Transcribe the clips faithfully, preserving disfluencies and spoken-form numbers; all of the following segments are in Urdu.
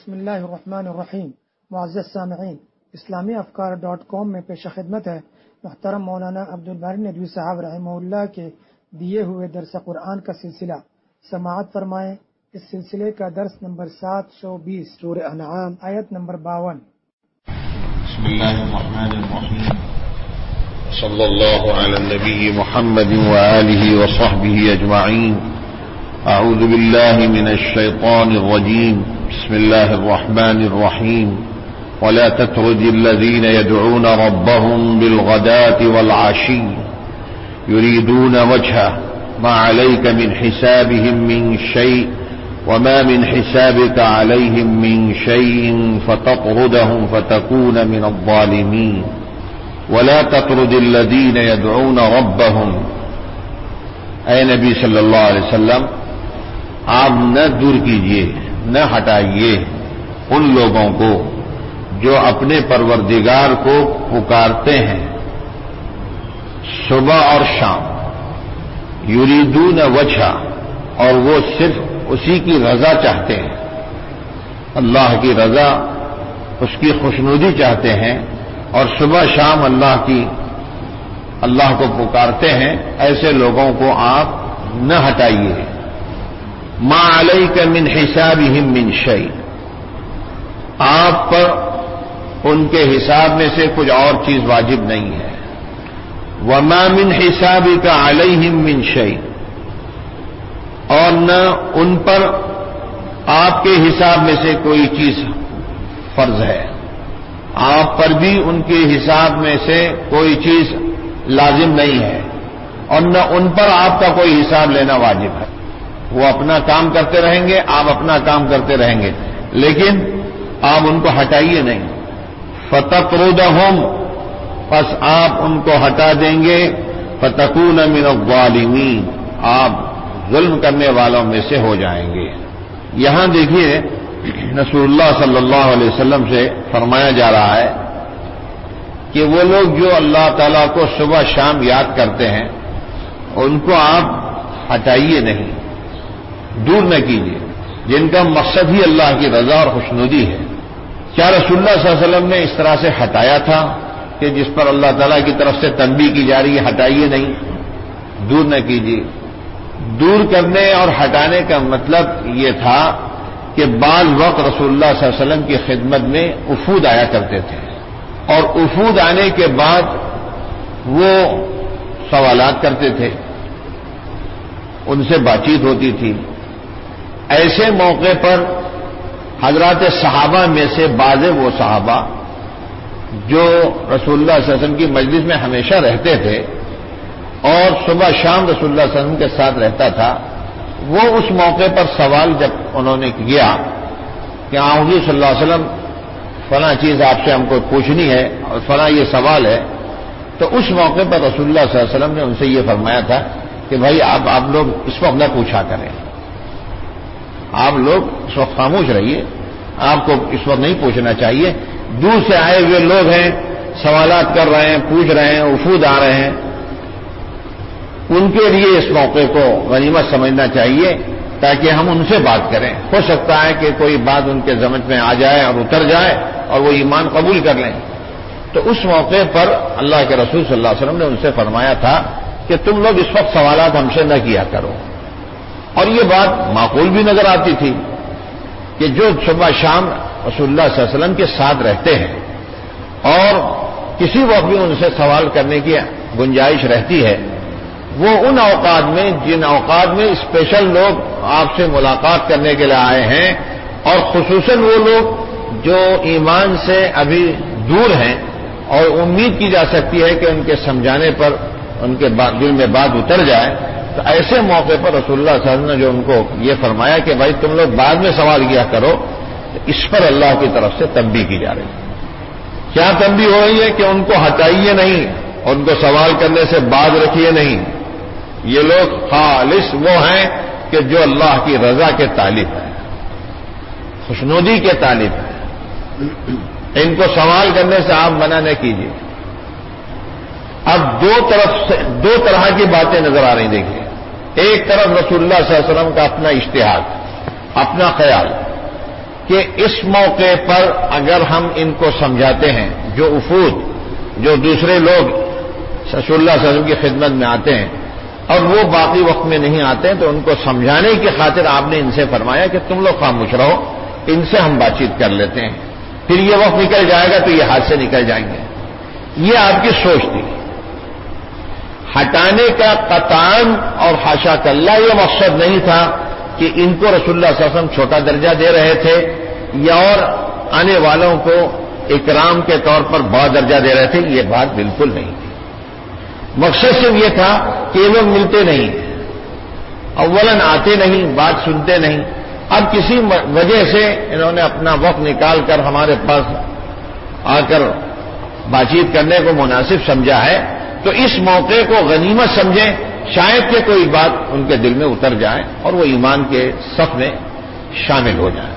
بسم اللہ الرحمن الرحیم. معزز سامعین، اسلامی افکار ڈاٹ کام میں پیش خدمت ہے محترم مولانا عبدالباری ندوی صاحب رحمہ اللہ کے دیے ہوئے درس قرآن کا سلسلہ. سماعت فرمائیں. اس سلسلے کا درس نمبر سات سو بیس، سورہ انعام، آیت نمبر باون. بسم اللہ الرحمن الرحیم. صلی اللہ علی النبی محمد وآلہ وصحبہ اجمعین. اعوذ باللہ من الشیطان الرجیم. بسم اللہ الرحمن الرحیم. ولا تطرد الذین يدعون ربهم بالغداة والعشی يريدون وجهه ما عليك من حسابهم من شيء وما من حسابك عليهم من شيء فتطردهم فتكون من الظالمين. ولا تطرد الذين يدعون ربهم. اے نبی صلی اللہ علیہ وسلم، آپ نہ دور کیجیے، نہ ہٹائیے ان لوگوں کو جو اپنے پروردگار کو پکارتے ہیں صبح اور شام. یریدون وجہ، اور وہ صرف اسی کی رضا چاہتے ہیں، اللہ کی رضا، اس کی خوشنودی چاہتے ہیں، اور صبح شام اللہ کی اللہ کو پکارتے ہیں. ایسے لوگوں کو آپ نہ ہٹائیے. ما علیک من حسابہم من شیء، آپ پر ان کے حساب میں سے کچھ اور چیز واجب نہیں ہے. وما من حسابک علیہم من شیء، اور نہ ان پر آپ کے حساب میں سے کوئی چیز فرض ہے. آپ پر بھی ان کے حساب میں سے کوئی چیز لازم نہیں ہے، اور نہ ان پر آپ کا کوئی حساب لینا واجب ہے. وہ اپنا کام کرتے رہیں گے، آپ اپنا کام کرتے رہیں گے، لیکن آپ ان کو ہٹائیے نہیں. فتطردہم، پس آپ ان کو ہٹا دیں گے. فتکون من الظالمین، آپ ظلم کرنے والوں میں سے ہو جائیں گے. یہاں دیکھیے رسول اللہ صلی اللہ علیہ وسلم سے فرمایا جا رہا ہے کہ وہ لوگ جو اللہ تعالیٰ کو صبح شام یاد کرتے ہیں ان کو آپ ہٹائیے نہیں، دور نہ کیجیے، جن کا مقصد ہی اللہ کی رضا اور خوشنودی ہے. کیا رسول اللہ صلی اللہ علیہ وسلم نے اس طرح سے ہٹایا تھا کہ جس پر اللہ تعالیٰ کی طرف سے تنبیہ کی جا رہی ہے ہٹائیے نہیں، دور نہ کیجیے. دور کرنے اور ہٹانے کا مطلب یہ تھا کہ بعض وقت رسول اللہ صلی اللہ علیہ وسلم کی خدمت میں وفود آیا کرتے تھے، اور وفود آنے کے بعد وہ سوالات کرتے تھے، ان سے بات چیت ہوتی تھی. ایسے موقع پر حضرات صحابہ میں سے بعض وہ صحابہ جو رسول اللہ صلی اللہ علیہ وسلم کی مجلس میں ہمیشہ رہتے تھے اور صبح شام رسول اللہ صلی اللہ علیہ وسلم کے ساتھ رہتا تھا، وہ اس موقع پر سوال جب انہوں نے کیا کہ آن حضور صلی اللہ علیہ وسلم فلاں چیز آپ سے ہم کو پوچھنی ہے اور فلاں یہ سوال ہے، تو اس موقع پر رسول اللہ صلی اللہ علیہ وسلم نے ان سے یہ فرمایا تھا کہ بھائی آپ آپ لوگ اس وقت نہ پوچھا کریں، آپ لوگ اس وقت خاموش رہیے، آپ کو اس وقت نہیں پوچھنا چاہیے. دور سے آئے ہوئے لوگ ہیں، سوالات کر رہے ہیں، پوچھ رہے ہیں، وفود آ رہے ہیں، ان کے لیے اس موقع کو غنیمت سمجھنا چاہیے تاکہ ہم ان سے بات کریں. ہو سکتا ہے کہ کوئی بات ان کے سمجھ میں آ جائے اور اتر جائے اور وہ ایمان قبول کر لیں. تو اس موقع پر اللہ کے رسول صلی اللہ علیہ وسلم نے ان سے فرمایا تھا کہ تم لوگ اس وقت سوالات ہم سے نہ کیا کرو. اور یہ بات معقول بھی نظر آتی تھی کہ جو صبح شام رسول اللہ صلی اللہ علیہ وسلم کے ساتھ رہتے ہیں اور کسی وقت بھی ان سے سوال کرنے کی گنجائش رہتی ہے، وہ ان اوقات میں جن اوقات میں اسپیشل لوگ آپ سے ملاقات کرنے کے لیے آئے ہیں، اور خصوصاً وہ لوگ جو ایمان سے ابھی دور ہیں اور امید کی جا سکتی ہے کہ ان کے سمجھانے پر ان کے دل میں بات اتر جائے، تو ایسے موقع پر رسول اللہ صلی اللہ علیہ وسلم نے جو ان کو یہ فرمایا کہ بھائی تم لوگ بعد میں سوال کیا کرو، اس پر اللہ کی طرف سے تنبیہ کی جا رہی ہے. کیا تنبیہ ہو رہی ہے کہ ان کو ہٹائیے نہیں، ان کو سوال کرنے سے باز رکھیے نہیں. یہ لوگ خالص وہ ہیں کہ جو اللہ کی رضا کے طالب ہیں، خوشنودی کے طالب ہیں. ان کو سوال کرنے سے آپ منع نہ کیجیے. اب دو طرف سے دو طرح کی باتیں نظر آ رہی. دیکھیے، ایک طرف رسول اللہ صلی اللہ علیہ وسلم کا اپنا اجتہاد، اپنا خیال، کہ اس موقع پر اگر ہم ان کو سمجھاتے ہیں، جو وفود، جو دوسرے لوگ رسول اللہ صلی اللہ علیہ وسلم کی خدمت میں آتے ہیں اور وہ باقی وقت میں نہیں آتے ہیں، تو ان کو سمجھانے کی خاطر آپ نے ان سے فرمایا کہ تم لوگ خاموش رہو، ان سے ہم بات چیت کر لیتے ہیں، پھر یہ وقت نکل جائے گا تو یہ ہاتھ سے نکل جائیں گے۔ یہ آپ کی سوچ تھی۔ ہٹانے کا قطعاً اور حاشا کاللہ یہ مقصد نہیں تھا کہ ان کو رسول اللہ صلی اللہ علیہ وسلم چھوٹا درجہ دے رہے تھے یا اور آنے والوں کو اکرام کے طور پر بڑا درجہ دے رہے تھے، یہ بات بالکل نہیں تھی۔ مقصد صرف یہ تھا کہ یہ لوگ ملتے نہیں، اولاً آتے نہیں، بات سنتے نہیں۔ اب کسی وجہ سے انہوں نے اپنا وقت نکال کر ہمارے پاس آ کر بات چیت کرنے کو مناسب سمجھا ہے، تو اس موقع کو غنیمت سمجھیں، شاید کہ کوئی بات ان کے دل میں اتر جائے اور وہ ایمان کے صف میں شامل ہو جائے۔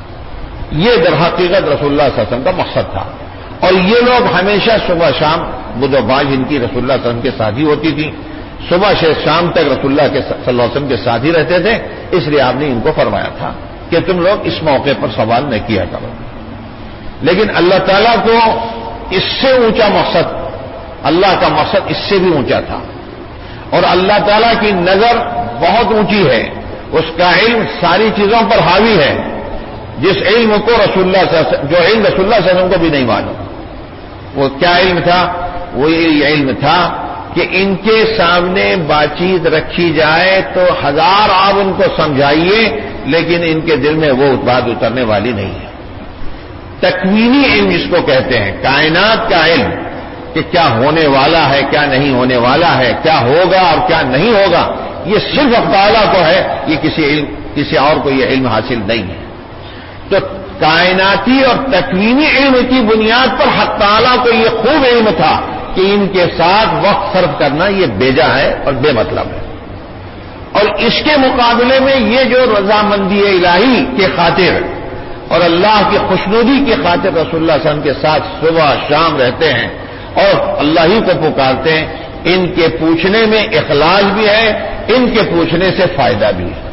یہ در حقیقت رسول اللہ صلی اللہ علیہ وسلم کا مقصد تھا۔ اور یہ لوگ ہمیشہ صبح شام بدھ و باج ان کی رسول اللہ صلی اللہ علیہ وسلم کے ساتھ ہی ہوتی تھی، صبح سے شام تک رسول اللہ کے صلی اللہ علیہ وسلم کے ساتھ ہی رہتے تھے، اس لیے آپ نے ان کو فرمایا تھا کہ تم لوگ اس موقع پر سوال نہ کیا کرو۔ لیکن اللہ تعالیٰ کو اس سے اونچا مقصد، اللہ کا مقصد اس سے بھی اونچا تھا، اور اللہ تعالیٰ کی نظر بہت اونچی ہے، اس کا علم ساری چیزوں پر حاوی ہے، جس علم کو رسول اللہ صلی اللہ علیہ وسلم، جو علم رسول اللہ صلی اللہ علیہ وسلم کو بھی نہیں معلوم۔ وہ کیا علم تھا؟ وہ یہ علم تھا کہ ان کے سامنے بات چیت رکھی جائے تو ہزار آپ ان کو سمجھائیے، لیکن ان کے دل میں وہ بات اترنے والی نہیں ہے۔ تکوینی علم جس کو کہتے ہیں، کائنات کا علم کہ کیا ہونے والا ہے، کیا نہیں ہونے والا ہے، کیا ہوگا اور کیا نہیں ہوگا، یہ صرف اللہ تعالیٰ کو ہے، یہ کسی علم کسی اور کو یہ علم حاصل نہیں ہے۔ تو کائناتی اور تکوینی علم کی بنیاد پر حق تعالیٰ کو یہ خوب علم تھا کہ ان کے ساتھ وقت صرف کرنا یہ بیجا ہے اور بے مطلب ہے۔ اور اس کے مقابلے میں یہ جو رضامندی الہی کے خاطر اور اللہ کی خوشنودی کی خاطر رسول اللہ صلی اللہ علیہ وسلم کے ساتھ صبح شام رہتے ہیں اور اللہ ہی کو پکارتے ہیں، ان کے پوچھنے میں اخلاص بھی ہے، ان کے پوچھنے سے فائدہ بھی ہے۔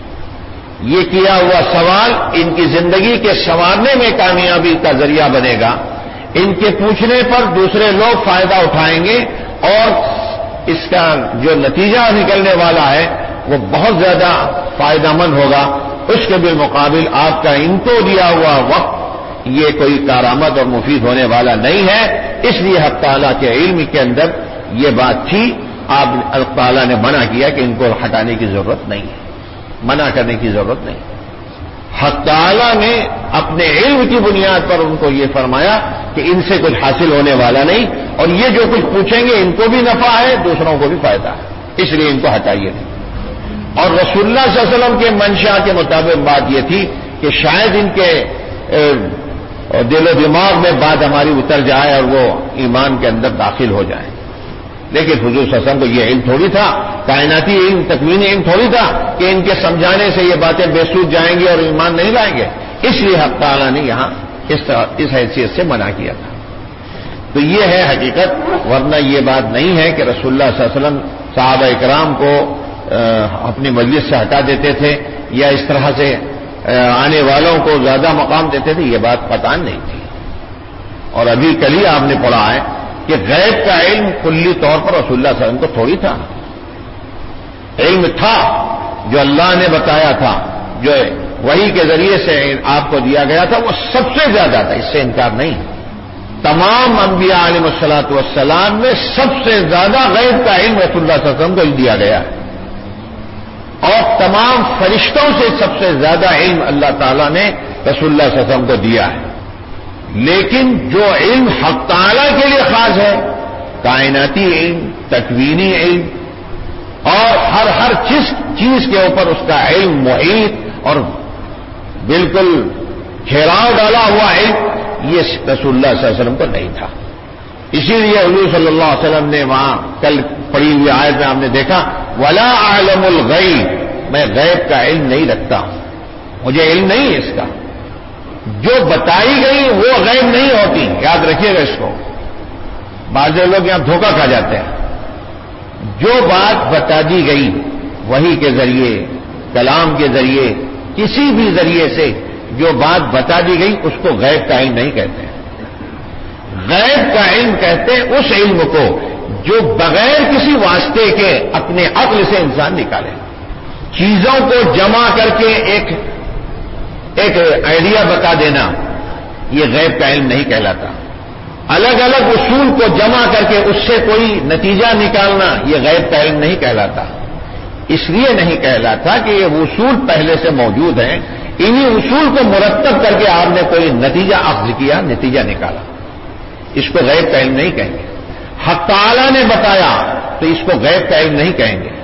یہ کیا ہوا سوال ان کی زندگی کے سنوارنے میں کامیابی کا ذریعہ بنے گا، ان کے پوچھنے پر دوسرے لوگ فائدہ اٹھائیں گے اور اس کا جو نتیجہ نکلنے والا ہے وہ بہت زیادہ فائدہ مند ہوگا۔ اس کے بالمقابل آپ کا ان کو دیا ہوا وقت یہ کوئی کارآمد اور مفید ہونے والا نہیں ہے۔ اس لیے حق تعالیٰ کے علم کے اندر یہ بات تھی، آپ اللہ تعالیٰ نے منع کیا کہ ان کو ہٹانے کی ضرورت نہیں ہے، منع کرنے کی ضرورت نہیں۔ حق تعالیٰ نے اپنے علم کی بنیاد پر ان کو یہ فرمایا کہ ان سے کچھ حاصل ہونے والا نہیں، اور یہ جو کچھ پوچھیں گے ان کو بھی نفع ہے، دوسروں کو بھی فائدہ ہے، اس لیے ان کو ہٹائیے نہیں۔ اور رسول اللہ صلی اللہ علیہ وسلم کے منشا کے مطابق بات یہ تھی کہ شاید ان کے دل و دماغ میں بات ہماری اتر جائے اور وہ ایمان کے اندر داخل ہو جائے، لیکن حضور صلی اللہ علیہ وسلم کو یہ علم تھوڑی تھا، کائناتی علم، تکوینی علم تھوڑی تھا کہ ان کے سمجھانے سے یہ باتیں بے سود جائیں گی اور ایمان نہیں لائیں گے۔ اس لیے حق تعالیٰ نے یہاں اس طرح اس حیثیت سے منع کیا تھا۔ تو یہ ہے حقیقت، ورنہ یہ بات نہیں ہے کہ رسول اللہ صلی اللہ علیہ وسلم صحابہ اکرام کو اپنی مجلس سے ہٹا دیتے تھے یا اس طرح سے آنے والوں کو زیادہ مقام دیتے تھے، یہ بات پتہ نہیں تھی۔ اور ابھی کل ہی آپ نے پڑھا ہے کہ غیب کا علم کلی طور پر رسول اللہ صلی اللہ علیہ وسلم کو تھوڑی تھا، علم تھا جو اللہ نے بتایا تھا، جو وحی کے ذریعے سے آپ کو دیا گیا تھا، وہ سب سے زیادہ تھا، اس سے انکار نہیں۔ تمام انبیاء علیہ الصلوۃ والسلام میں سب سے زیادہ غیب کا علم رسول اللہ صلی اللہ علیہ وسلم کو دیا گیا ہے، اور تمام فرشتوں سے سب سے زیادہ علم اللہ تعالیٰ نے رسول اللہ صلی اللہ علیہ وسلم کو دیا ہے۔ لیکن جو علم حق تعالیٰ کے لیے خاص ہے، کائناتی علم، تکوینی علم، اور ہر ہر چیز چیز کے اوپر اس کا علم محیط اور بالکل گھیراؤ ڈالا ہوا علم، یہ رسول اللہ صلی اللہ علیہ وسلم کو نہیں تھا۔ اسی لیے حضور صلی اللہ علیہ وسلم نے وہاں کل پڑھی ہوئی آیت میں آپ نے دیکھا، ولا اعلم الغیب، میں غیب کا علم نہیں رکھتا ہوں، مجھے علم نہیں ہے اس کا۔ جو بتائی گئی وہ غیب نہیں ہوتی، یاد رکھیے گا اس کو، بعض لوگ یہاں دھوکہ کھا جاتے ہیں۔ جو بات بتا دی گئی وحی کے ذریعے، کلام کے ذریعے، کسی بھی ذریعے سے جو بات بتا دی گئی اس کو غیب کا علم نہیں کہتے ہیں. غیب کا علم کہتے ہیں اس علم کو جو بغیر کسی واسطے کے اپنے عقل سے انسان نکالے. چیزوں کو جمع کر کے ایک ایک آئیڈیا بتا دینا یہ غیب کا علم نہیں کہلاتا. الگ الگ اصول کو جمع کر کے اس سے کوئی نتیجہ نکالنا یہ غیب کا علم نہیں کہلاتا. اس لیے نہیں کہلاتا کہ یہ اصول پہلے سے موجود ہیں, انہی اصول کو مرتب کر کے آپ نے کوئی نتیجہ اخذ کیا, نتیجہ نکالا. اس کو غیب کا علم نہیں کہیں گے. حق تعالی نے بتایا تو اس کو غیب کا علم نہیں کہیں گے.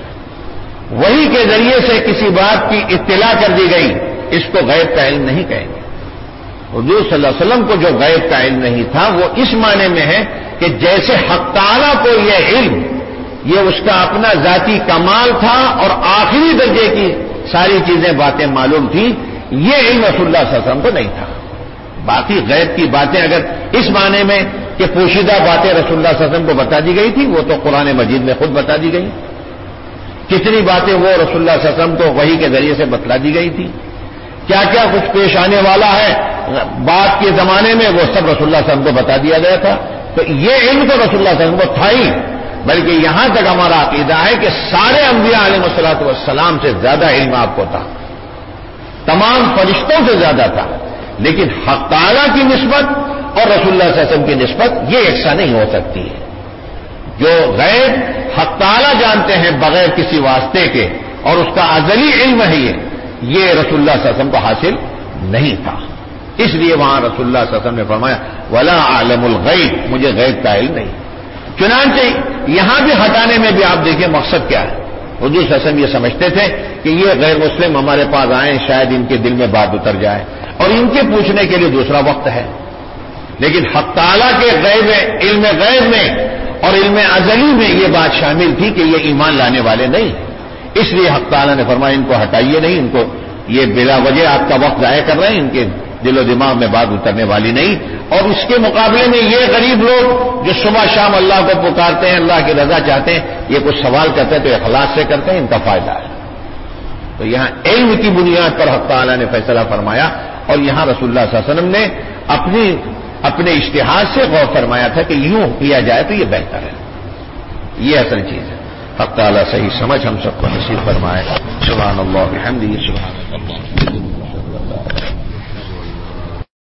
وحی کے ذریعے سے کسی بات کی اطلاع کر دی گئی, اس کو غیب کا علم نہیں کہیں گے. حضور صلی اللہ علیہ وسلم کو جو غیب کا علم نہیں تھا وہ اس معنی میں ہے کہ جیسے حق تعالی کو یہ علم یہ اس کا اپنا ذاتی کمال تھا اور آخری درجے کی ساری چیزیں باتیں معلوم تھیں, یہ علم رسول اللہ صلی اللہ علیہ وسلم کو نہیں تھا. باقی غیب کی باتیں اگر اس معنی میں کہ پوشیدہ باتیں رسول اللہ صلی اللہ علیہ وسلم کو بتا دی گئی تھی وہ تو قرآن مجید میں خود بتا دی گئی. کتنی باتیں وہ رسول اللہ صلی اللہ علیہ وسلم کو وحی کے ذریعے سے بتلا دی گئی تھی. کیا کیا کچھ پیش آنے والا ہے بعد کے زمانے میں وہ سب رسول اللہ صلی اللہ علیہ وسلم کو بتا دیا گیا تھا. تو یہ علم تو رسول اللہ صلی اللہ علیہ وسلم کو تھا ہی, بلکہ یہاں تک ہمارا عقیدہ ہے کہ سارے انبیاء علیہ الصلوۃ والسلام سے زیادہ علم آپ کو تھا, تمام فرشتوں سے زیادہ تھا. لیکن حق تعالیٰ کی نسبت اور رسول اللہ صلی اللہ علیہ وسلم کی نسبت یہ یکساں نہیں ہو سکتی ہے. جو غیب حق تعالیٰ جانتے ہیں بغیر کسی واسطے کے اور اس کا ازلی علم ہے یہ یہ رسول اللہ صلی اللہ علیہ وسلم کو حاصل نہیں تھا. اس لیے وہاں رسول اللہ صلی اللہ علیہ وسلم نے فرمایا ولا اعلم الغیب, مجھے غیب کا علم نہیں. چنانچہ یہاں بھی ہٹانے میں بھی آپ دیکھیں مقصد کیا ہے. حضور صلی اللہ علیہ وسلم یہ سمجھتے تھے کہ یہ غیر مسلم ہمارے پاس آئیں شاید ان کے دل میں بات اتر جائے اور ان کے پوچھنے کے لیے دوسرا وقت ہے. لیکن حق تعالیٰ کے غیب علم غیب میں اور علم ازلی میں یہ بات شامل تھی کہ یہ ایمان لانے والے نہیں. اس لیے حق تعالیٰ نے فرمایا ان کو ہٹائیے نہیں, ان کو یہ بلا وجہ آپ کا وقت ضائع کر رہے ہیں, ان کے دل و دماغ میں بات اترنے والی نہیں. اور اس کے مقابلے میں یہ غریب لوگ جو صبح شام اللہ کو پکارتے ہیں, اللہ کی رضا چاہتے ہیں, یہ کچھ سوال کرتے ہیں تو اخلاص سے کرتے ہیں, ان کا فائدہ ہے. تو یہاں علم کی بنیاد پر حق تعالیٰ نے فیصلہ فرمایا اور یہاں رسول اللہ صلی اللہ علیہ وسلم نے اپنی اپنے اشتہار سے غور فرمایا تھا کہ یوں کیا جائے تو یہ بہتر ہے. یہ اصل چیز ہے. حق تعالیٰ صحیح سمجھ ہم سب کو نصیب فرمائے. سبحان اللہ بحمدہ, سبحان اللہ.